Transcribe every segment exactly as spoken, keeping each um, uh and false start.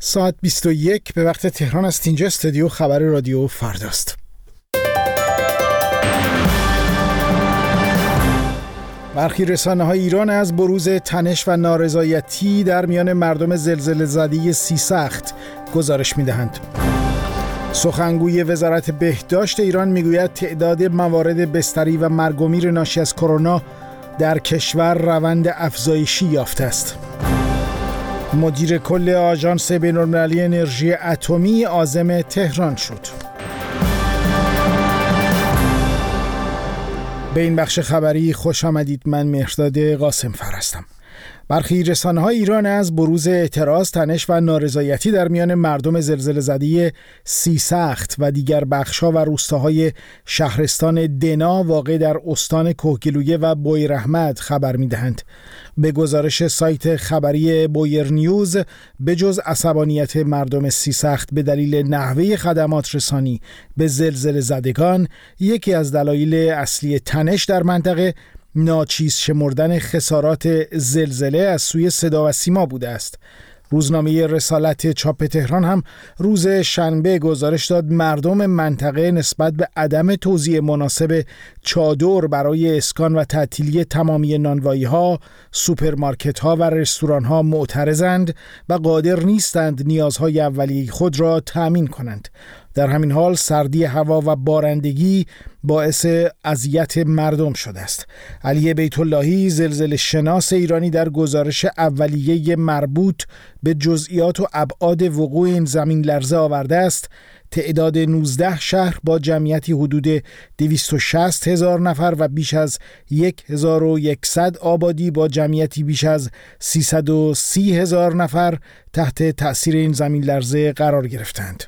ساعت بیست و یک به وقت تهران است. اینجا استودیو خبر رادیو فرداست. برخی رسانه‌های ایران از بروز تنش و نارضایتی در میان مردم زلزله زده سیسخت گزارش می‌دهند. سخنگوی وزارت بهداشت ایران میگوید تعداد موارد بستری و مرگ و میر ناشی از کرونا در کشور روند افزایشی یافته است. مدیر کل آژانس بین‌المللی انرژی اتمی عازم تهران شد. به این بخش خبری خوش آمدید. من مهرداد قاسم‌فر هستم. برخی رسانه‌های ایران از بروز اعتراض، تنش و نارضایتی در میان مردم زلزله زده سیسخت و دیگر بخش‌ها و روستاهای شهرستان دنا واقع در استان کهگیلویه و بویراحمد خبر می‌دهند. به گزارش سایت خبری بویر نیوز، به جز عصبانیت مردم سیسخت به دلیل نحوه خدمات رسانی به زلزله زدگان، یکی از دلایل اصلی تنش در منطقه ناچیز شمردن خسارات زلزله از سوی صدا و سیما بوده است. روزنامه رسالت چاپ تهران هم روز شنبه گزارش داد مردم منطقه نسبت به عدم توزیع مناسب چادر برای اسکان و تعطیلی تمامی نانوایی‌ها، سوپرمارکت‌ها و رستوران‌ها معترضند و قادر نیستند نیازهای اولیه خود را تأمین کنند. در همین حال سردی هوا و بارندگی باعث اذیت مردم شده است. علی بیت اللهی، زلزله شناس ایرانی، در گزارش اولیه مربوط به جزئیات و ابعاد وقوع این زمین لرزه آورده است تعداد نوزده شهر با جمعیتی حدود دویست و شصت هزار نفر و بیش از هزار و صد آبادی با جمعیتی بیش از سیصد و سی هزار نفر تحت تأثیر این زمین لرزه قرار گرفتند.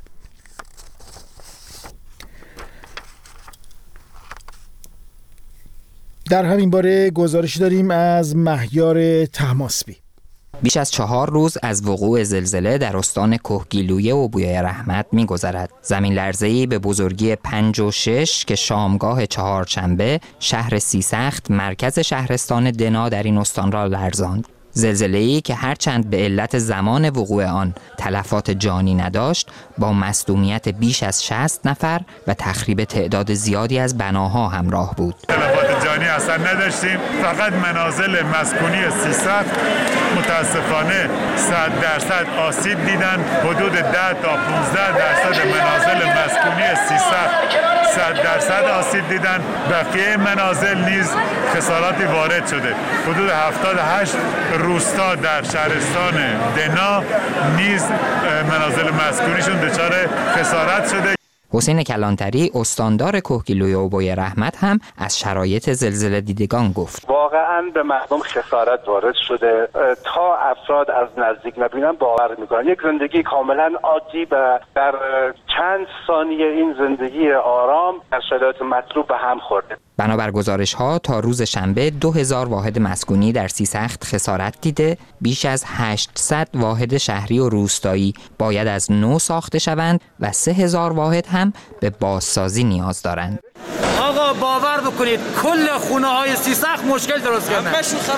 در همین باره گزارشی داریم از مهیار طهماسبی. بیش از چهار روز از وقوع زلزله در استان کهگیلویه و بویراحمد می‌گذرد. زمین لرزه‌ای به بزرگی پنج و شش که شامگاه چهارشنبه شهر سیسخت مرکز شهرستان دنا در این استان را لرزاند. زلزله‌ای که هرچند به علت زمان وقوع آن تلفات جانی نداشت، با مصدومیت بیش از شصت نفر و تخریب تعداد زیادی از بناها همراه بود. تلفات جانی اصلا نداشتیم، فقط منازل مسکونی سیسخت متاسفانه صد درصد آسیب دیدن. حدود ده تا پانزده درصد منازل مسکونی سیسخت صد درصد آسیب دیدن. بقیه منازل نیز خساراتی وارد شده. حدود هفتاد و هشت روستا در شهرستان دنا نیز منازل مسکونیشون دچار خسارت شده. حسین کلانتری، استاندار کهگیلویه و بویراحمد، هم از شرایط زلزله دیدگان گفت. واقعا به مردم خسارت وارد شده. تا افراد از نزدیک نبینن باور میکنن یک زندگی کاملا عادی و در چند ثانیه این زندگی آرام در شرایط مطلوب به هم خورده. بنابر گزارش‌ها تا روز شنبه دو هزار واحد مسکونی در سیسخت خسارت دیده، بیش از هشتصد واحد شهری و روستایی باید از نو ساخته شوند و سه هزار واحد هم به بازسازی نیاز دارند. آقا باور بکنید کل خونه های سیسخت مشکل درست کردن.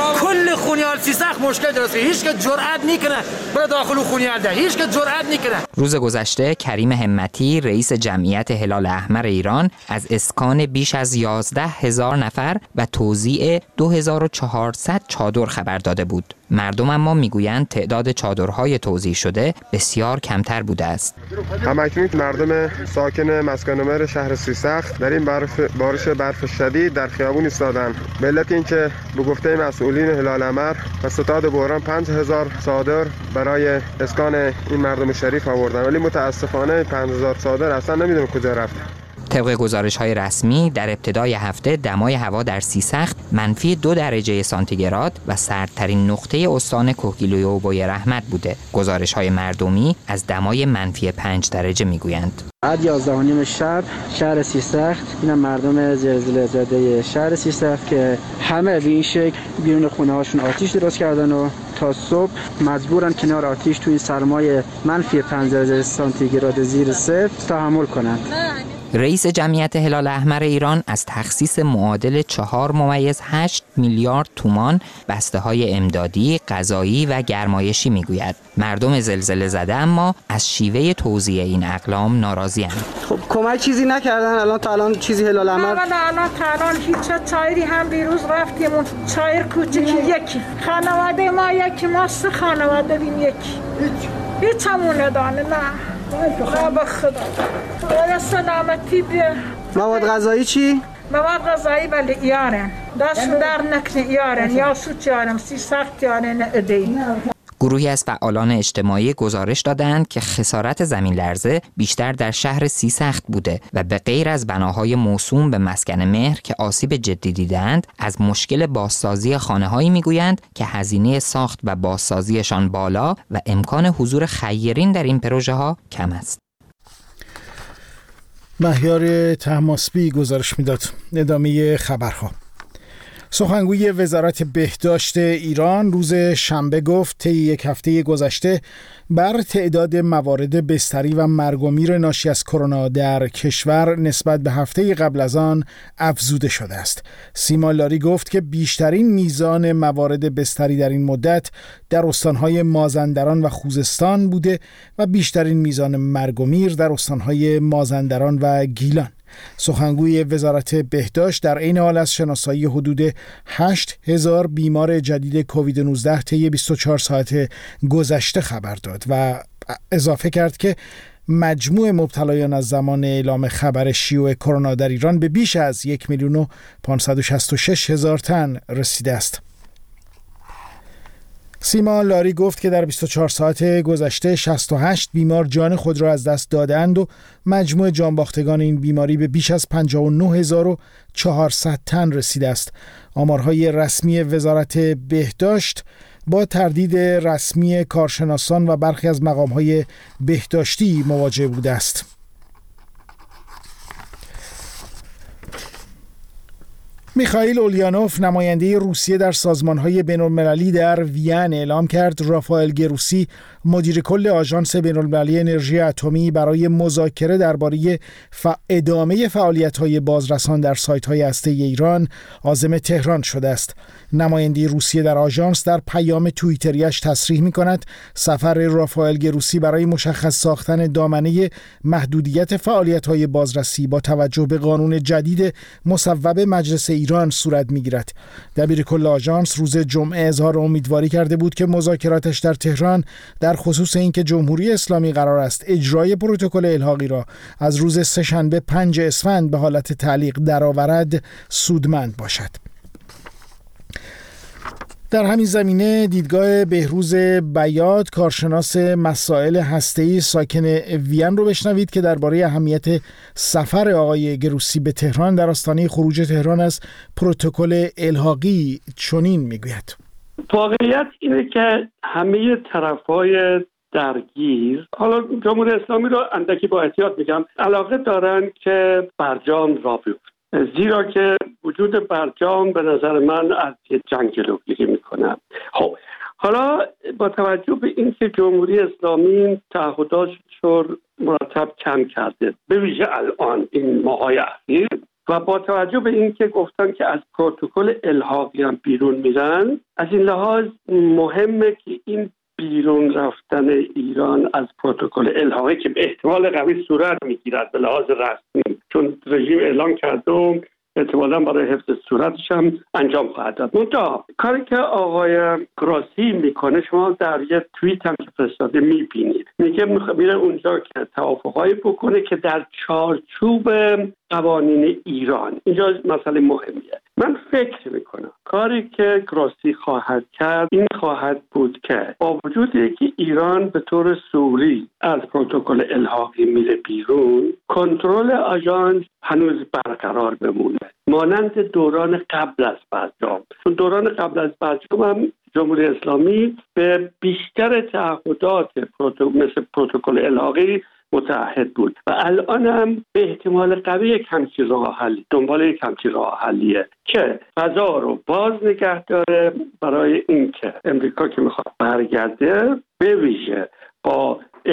کل خونه های سیسخت مشکل درست کردن. هیچ که جرئت نکنه بره داخل خونه ده. هیچ که جرئت نکنه. روز گذشته کریم همتی، رئیس جمعیت هلال احمر ایران، از اسکان بیش از یازده هزار نفر و توزیع دو هزار و چهارصد چادر خبر داده بود. مردم اما میگویند تعداد چادرهای توزیع شده بسیار کمتر بوده است. همکنون مردم ساکن مسکن نمر شهر سیسخت در این برف بارش برف شدید در خیابون ایستادند. به علت اینکه به گفته مسئولین هلال احمر و ستاد بحران پنج هزار چادر برای اسکان این مردم شریف آوردن، ولی متاسفانه پنج هزار چادر اصلا نمیدونم کجا رفت. طبق گزارش‌های رسمی در ابتدای هفته دمای هوا در سیسخت منفی دو درجه سانتیگراد و سردترین نقطه استان کهگیلویه و بویراحمد بوده. گزارش‌های مردمی از دمای منفی پنج درجه میگویند. بعد یازده و نیم شب شهر سیسخت، اینا مردم زلزله زده شهر سیسخت که همه به این شکل بیرون خونه هاشون آتیش درست کردن و تا صبح مجبورن کنار آتیش توی سرمای منفی پنج درجه سانتیگراد زیر صفر تحمل کنند. رئیس جمعیت هلال احمر ایران از تخصیص معادل چهار ممیز هشت میلیارد تومان بسته های امدادی، غذایی و گرمایشی میگوید. مردم زلزله زده اما از شیوه توزیع این اقلام ناراضی‌اند. خب کمک چیزی نکردن الان تا الان چیزی هلال احمر؟ الان الان تا الان هیچ چایری هم دیروز رفتیم اون چایر کوچکی یکی. خانواده ما یکی، ما سه خانواده بیم یکی. هیچ هیچ همونه دانه نه. نه به خدا. خدا سلامتی بیه. مواد غذایی چی؟ مواد غذایی بله ایارن. دست در نکنه ایارن یا سوچ یارم سی سخت یارن ادهی. گروهی از فعالان اجتماعی گزارش دادند که خسارت زمین لرزه بیشتر در شهر سیسخت بوده و به غیر از بناهای موسوم به مسکن مهر که آسیب جدی دیدند، از مشکل بازسازی خانه‌هایی میگویند که هزینه ساخت و بازسازیشان بالا و امکان حضور خیرین در این پروژه ها کم است. مهیار طهماسبی گزارش میداد. ادامه خبرها. سخنگوی وزارت بهداشت ایران روز شنبه گفت طی یک هفته گذشته بر تعداد موارد بستری و مرگ و میر ناشی از کرونا در کشور نسبت به هفته قبل از آن افزوده شده است. سیما لاری گفت که بیشترین میزان موارد بستری در این مدت در استانهای مازندران و خوزستان بوده و بیشترین میزان مرگ و میر در استانهای مازندران و گیلان. سخنگوی وزارت بهداشت در عین حال از شناسایی حدود هشت هزار بیمار جدید کووید نوزده طی بیست و چهار ساعت گذشته خبر داد و اضافه کرد که مجموع مبتلایان از زمان اعلام خبر شیوع کرونا در ایران به بیش از یک میلیون و پانصد و شصت و شش هزار تن رسیده است. سیما لاری گفت که در بیست و چهار ساعت گذشته شصت و هشت بیمار جان خود را از دست دادند و مجموع جانباختگان این بیماری به بیش از پنجاه و نه هزار و چهارصد تن رسیده است. آمارهای رسمی وزارت بهداشت با تردید رسمی کارشناسان و برخی از مقامهای بهداشتی مواجه بوده است. میخائیل اولیانوف نماینده روسیه در سازمان‌های بین‌المللی در وین اعلام کرد رافائل گروسی مدیر کل آژانس بین‌المللی انرژی اتمی برای مذاکره درباره ف... ادامه فعالیت‌های بازرسان در سایت‌های هسته‌ای ایران عازم تهران شده است. نماینده روسیه در آژانس در پیام توییتریش تصریح می‌کند سفر رافائل گروسی برای مشخص ساختن دامنه محدودیت فعالیت‌های بازرسی با توجه به قانون جدید مصوب مجلس ایران صورت می‌گیرد. دبیر کل آژانس روز جمعه اظهار امیدواری کرده بود که مذاکراتش در تهران در خصوص اینکه جمهوری اسلامی قرار است اجرای پروتکل الحاقی را از روز سه‌شنبه پنج اسفند به حالت تعلیق درآورد سودمند باشد. در همین زمینه دیدگاه بهروز بیات کارشناس مسائل هسته‌ای ساکن وین رو بشنوید که درباره اهمیت سفر آقای گروسی به تهران در آستانه خروج تهران از پروتکل الحاقی چنین میگوید. واقعیت اینه که همه طرف‌های درگیر، حالا جمهوری اسلامی رو اندکی با احتیاط میگم، علاقه دارن که برجام را بیفته، زیرا که وجود برجام به نظر من از جنگ جلوگیری میکنه. خب حالا با توجه به اینکه جمهوری اسلامی تعهداتش رو مرتب کم کرده به ویژه الان این ماهای اخیر و با توجه به اینکه گفتن که از پروتکل الحاقی هم بیرون میرن، از این لحاظ مهمه که این بیرون رفتن ایران از پروتکل الحاقی که به احتمال قوی صورت میگیرد به لحاظ رسمی، چون رژیم اعلام کرده و احتمالاً برای حفظ صورتش هم انجام خواهد داد. منتها کاری که آقای گراسی میکنه شما در یه توییت هم که فرستاده میبینید، میگه میره اونجا که توافقایی بکنه که در چارچوب قوانین ایران. اینجا مسئله مهمیه. من فکر میکنم کاری که گراسی خواهد کرد این خواهد بود که با وجودی که ایران به طور سوری از پروتکل الحاقی میره بیرون، کنترل آژانس هنوز برقرار بمونه مانند دوران قبل از برجام. چون دوران قبل از برجام هم جمهوری اسلامی به بیشتر تعهدات پروتکل مثل پروتکل الحاقی متعهد بود و الان هم به احتمال قوی یک همچین راه حلی دنبال یک همچین راه حلیه که فضا رو باز نگه داره برای اینکه امریکا که میخواد برگرده به ویژه با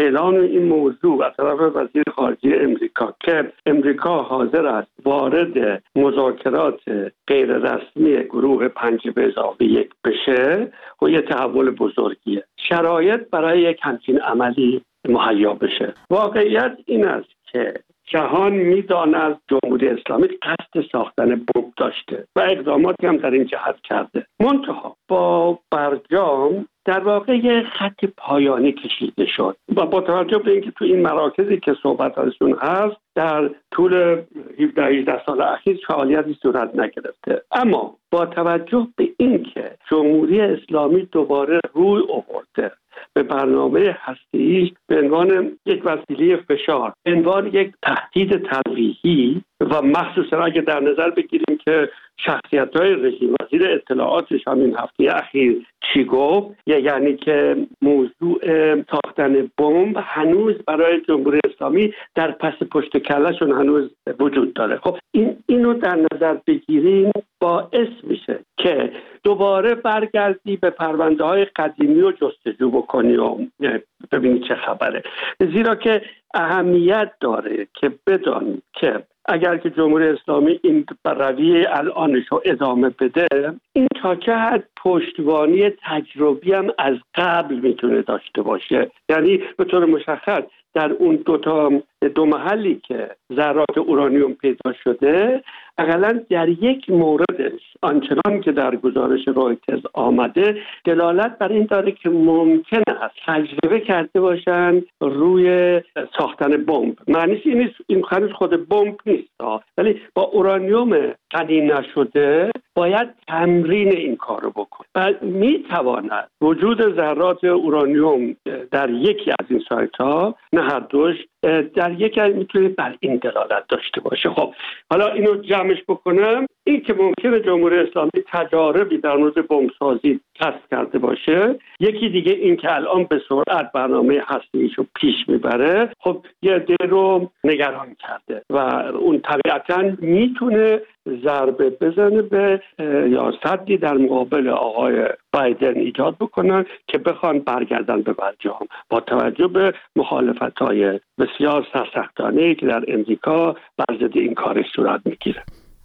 اعلان این موضوع از طرف وزیر خارجه امریکا که امریکا حاضر است وارد مذاکرات غیر رسمی گروه پنج به اضافه یک بشه و یه تحول بزرگیه. شرایط برای یک همچین عملی مهیا بشه. واقعیت این است که جهان میداند جمهوری اسلامی قصد ساختن بمب داشته و اقداماتی هم در این جهت کرده. منتها با برجام در واقع یه خط پایانی کشیده شد و با توجه به اینکه تو این مراکزی که صحبت ازشون هست در طول هفده هجده سال اخیر فعالیتی صورت نگرفته. اما با توجه به اینکه جمهوری اسلامی دوباره روی آورده به برنامه هسته‌ایش به عنوان یک وسیله فشار، به عنوان یک تهدید تلقیحی و مخصوصا اگه در نظر بگیریم که شخصیت‌های رژیم، وزیر اطلاعاتش همین هفته اخیر چی گفت، یعنی که موضوع ساختن بمب هنوز برای جمهوری اسلامی در پس پشت کلهشون هنوز وجود داره. خب این اینو در نظر بگیریم باعث میشه که دوباره برگردی به پرونده‌های قدیمی و جستجو بکنی و ببینی چه خبره. زیرا که اهمیت داره که بدانید که اگر که جمهوری اسلامی این رویه الانش رو ادامه بده، این تا چه حد پشتوانی تجربی هم از قبل میتونه داشته باشه. یعنی به طور مشخص در اون دو تا دو محلی که ذرات اورانیوم پیدا شده، اقلا در یک موردش آنچنان که در گزارش رویترز آمده دلالت بر این داره که ممکن است تجربه کرده باشن روی ساختن بمب. معنیش این نیست این هنوز خود بمب نیست، ولی با اورانیوم غنی نشده باید تمرین این کار رو بکن و میتواند وجود ذرات اورانیوم در یکی از این سایت ها، نه هر دوش، در یکی از میتونه بر این دلالت داشته باشه. خب حالا اینو جمعش بکنم، این که ممکنه جمهوری اسلامی تجاربی در مورد بمبسازی کسب کرده باشه، یکی دیگه این که الان به سرعت برنامه هسته‌ایشو پیش میبره، خب یه عده رو نگران کرده و اون طبیعتاً میتونه ضربه بزنه به یا صدی در مقابل آقای بایدن ایجاد بکنن که بخوان برگردن به برجام با توجه به مخالفت‌های بسیار سرسختانه‌ای که در امریکا بر ضد این کار صورت میگیره.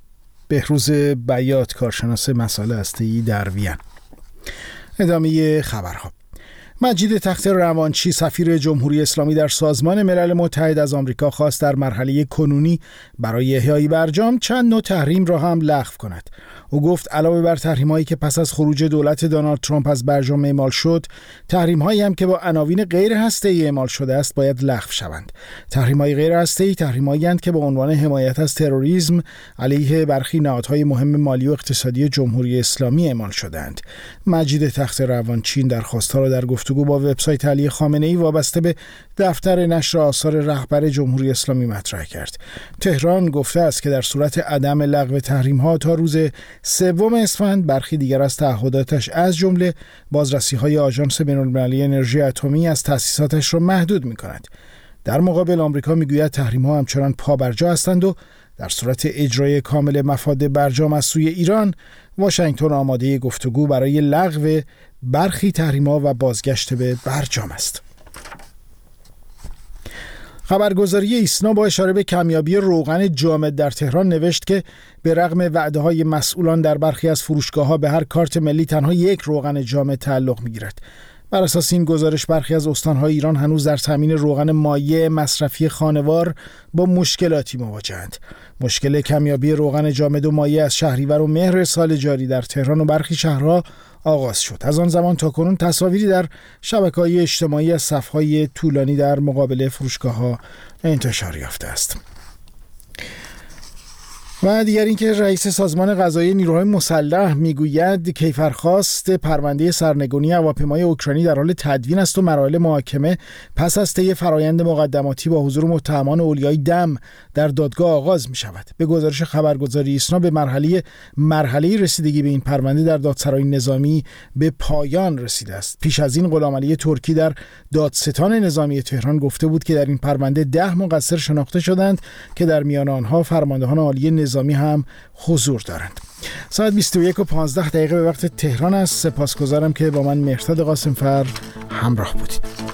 بهروز بیات، کارشناس مسائل هسته‌ای در وین. ادامه خبرها. مجید تخت روانچی، سفیر جمهوری اسلامی در سازمان ملل متحد، از آمریکا خواست در مرحله کنونی برای احیای برجام چند نوع تحریم را هم لغو کند. او گفت علاوه بر تحریم‌هایی که پس از خروج دولت دونالد ترامپ از برجام اعمال شد، تحریم‌هایی هم که با عناوین غیر هسته‌ای اعمال شده است باید لغو شوند. تحریم‌های غیر هسته‌ای تحریم‌هایی هستند که با عنوان حمایت از تروریسم علیه برخی نهادهای مهم مالی و اقتصادی جمهوری اسلامی اعمال شده‌اند. مجید تخت روانچی در خواستها را در گفتگو با وبسایت علی خامنه‌ای وابسته به دفتر نشر آثار رهبر جمهوری اسلامی مطرح کرد. تهران گفته است که در صورت عدم لغو تحریم‌ها تا روز سوم اسفند برخی دیگر از تعهداتش از جمله بازرسی‌های آژانس بین‌المللی انرژی اتمی از تأسیساتش را محدود می‌کند. در مقابل آمریکا می‌گوید تحریم‌ها همچنان پابرجا هستند و در صورت اجرای کامل مفاد برجام از سوی ایران، واشنگتن آماده گفتگو برای لغو برخی تحریم‌ها و بازگشت به برجام است. خبرگزاری ایسنا با اشاره به کمیابی روغن جامد در تهران نوشت که به رغم وعده‌های مسئولان در برخی از فروشگاه‌ها به هر کارت ملی تنها یک روغن جامد تعلق می‌گیرد. بر اساس این گزارش برخی از استان‌های ایران هنوز در تامین روغن مایع مصرفی خانوار با مشکلاتی مواجهند. مشکل کمیابی روغن جامد و مایع از شهریور و مهر سال جاری در تهران و برخی شهرها آغاز شد. از آن زمان تا کنون تصاویری در شبکه‌های اجتماعی از صف‌های طولانی در مقابل فروشگاه‌ها انتشار یافته است. و دیگر اینکه رئیس سازمان قضایی نیروهای مسلح میگوید کیفرخواست پرونده سرنگونی هواپیمای اوکراینی در حال تدوین است و مراحل محاکمه پس از طی فرایند مقدماتی با حضور متهمان اولیای دم در دادگاه آغاز می شود. به گزارش خبرگزاری ایسنا به مرحله مرحله رسیدگی به این پرونده در دادسرای نظامی به پایان رسیده است. پیش از این غلامعلی ترکی در دادستان نظامی تهران گفته بود که در این پرونده ده مقصر شناخته شدند که در میان آنها فرماندهان عالی نظامی هم حضور دارند. ساعت بیست و یک و پانزده دقیقه به وقت تهران است. سپاسگزارم که با من مهرداد قاسمفر همراه بودید.